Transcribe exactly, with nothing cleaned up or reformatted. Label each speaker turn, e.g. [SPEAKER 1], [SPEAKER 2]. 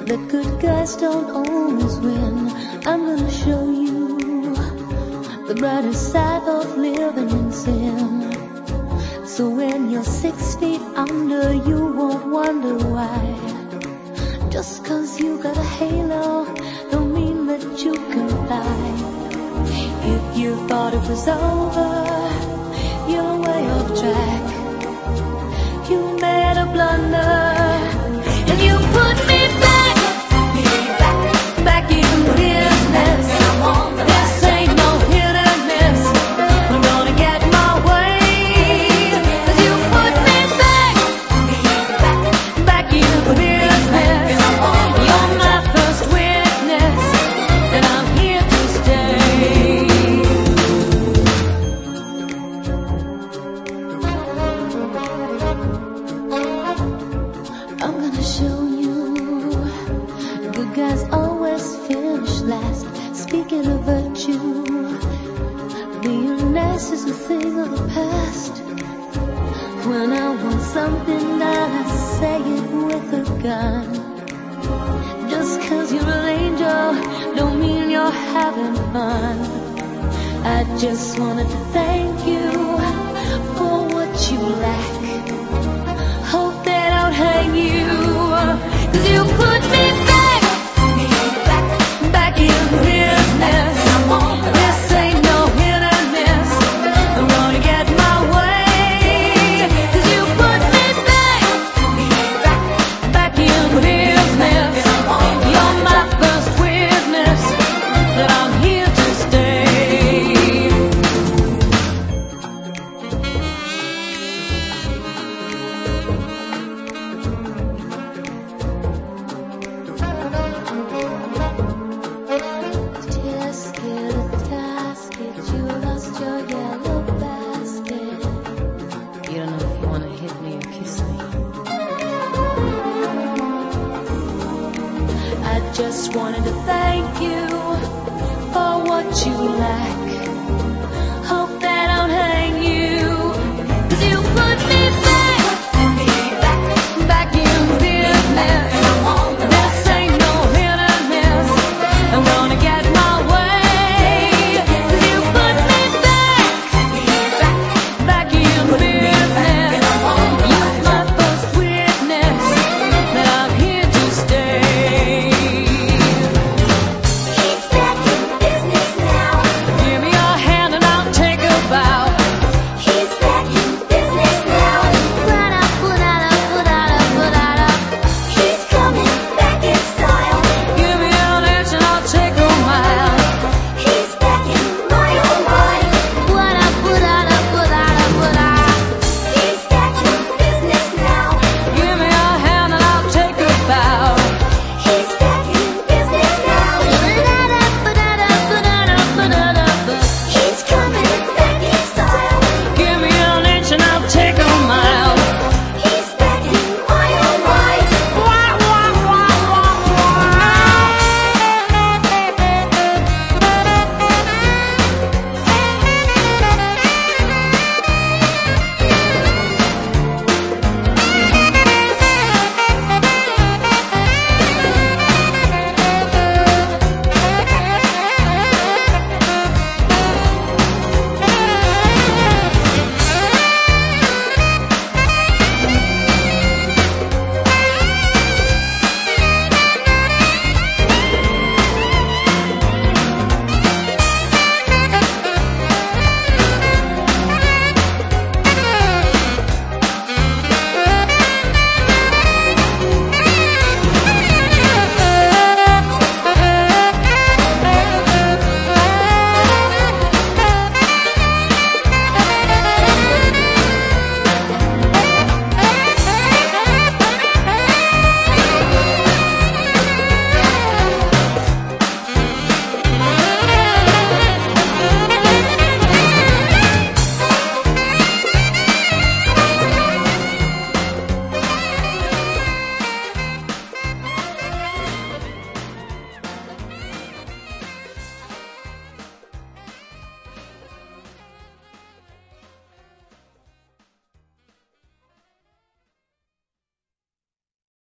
[SPEAKER 1] that good guys don't always win. I'm gonna show you the brighter side of living in sin. So when you're six feet under, you won't wonder why. Just cause you got a halo don't mean that you can fly. If you thought it was over, you're way off track. You made a blunder and you put me back, back in business. This ain't no hit and miss. I'm gonna get my way. 'Cause you put me back, back in business. You're my first witness, and I'm here to stay. I'm gonna show you good guys always finish last. Speaking of virtue, being nice is a thing of the past. When I want something done, I say it with a gun. Just cause you're an angel don't mean you're having fun. I just wanted to thank you for what you lack. Hope they don't hang you, 'cause you put me back, back in business. This ain't no hit and miss. I'm gonna get my way. 'Cause you put me back, back in business. You're my first witness that I'm here to stay. Tisket, tasket, you lost your yellow basket. You don't know if you wanna hit me or kiss me. I just wanted to thank you for what you lack.